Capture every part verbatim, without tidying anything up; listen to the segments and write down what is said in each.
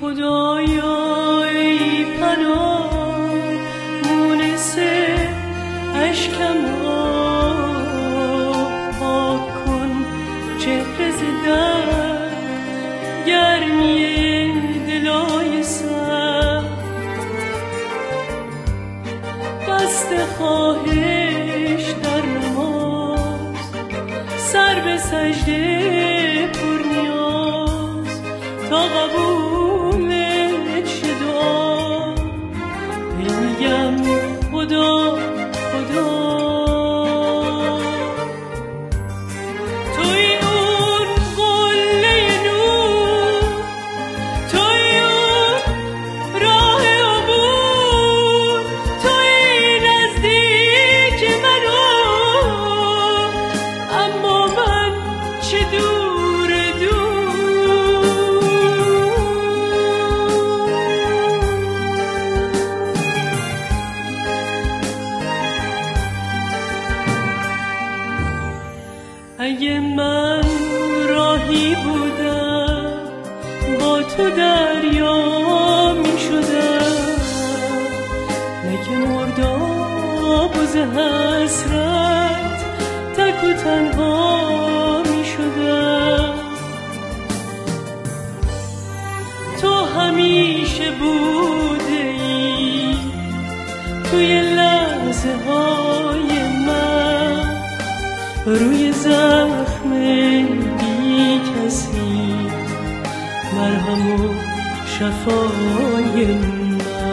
خدایا ای پناه مونس اشکم پاک کن چهره ز درد گرمی دلای سر دست خواهش در نماز سر به سجده پر نیاز تا قبول چه دعا میگم خدا خدا توی اون قله نور توی اون راه عبور توی نزدیک منو اما من چه دور دور اگه من راهی بودم با تو دریا می شدم نه که مرداب و ز حسرت تک و تنها می شدم تو همیشه بوده ای توی لحظه های من روی زخم بی کسی مرهم و شفای من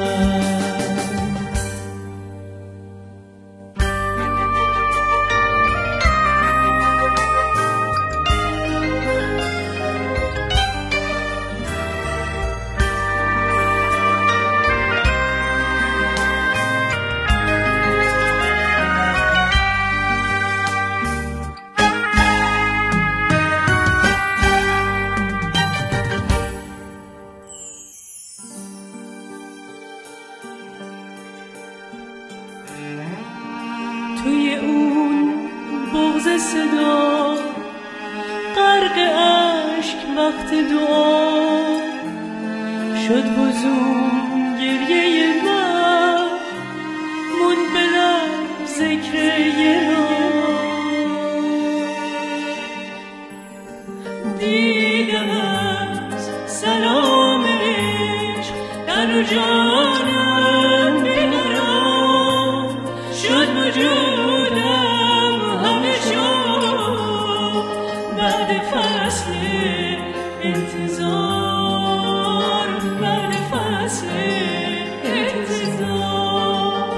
توی اون بغض صدا غرق اشک وقت دعا شد وزون گریه من مون به لب ذکر دیدم از سلام عشق در جانم بیقرار شد وجودم همه شد بعد فصل انتظار بعد فصل انتظار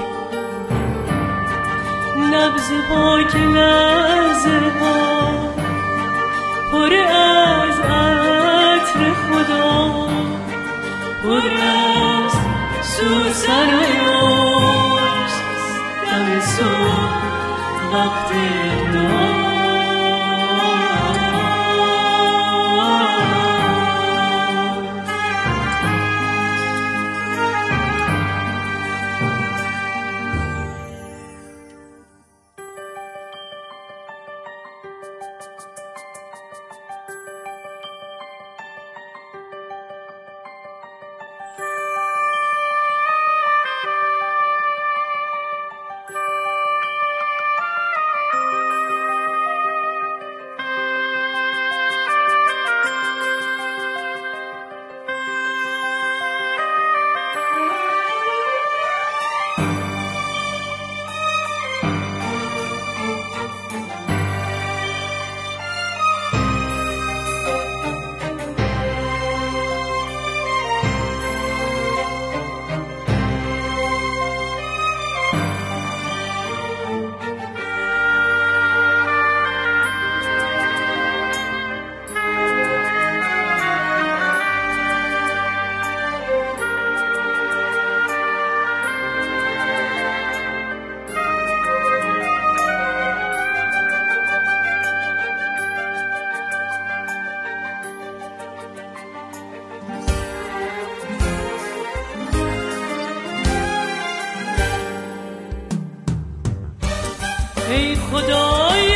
نبض پاک لحظه ها پر از عطر خدا پر از سوسن و یاس دم صبح وقت دعا ای خدای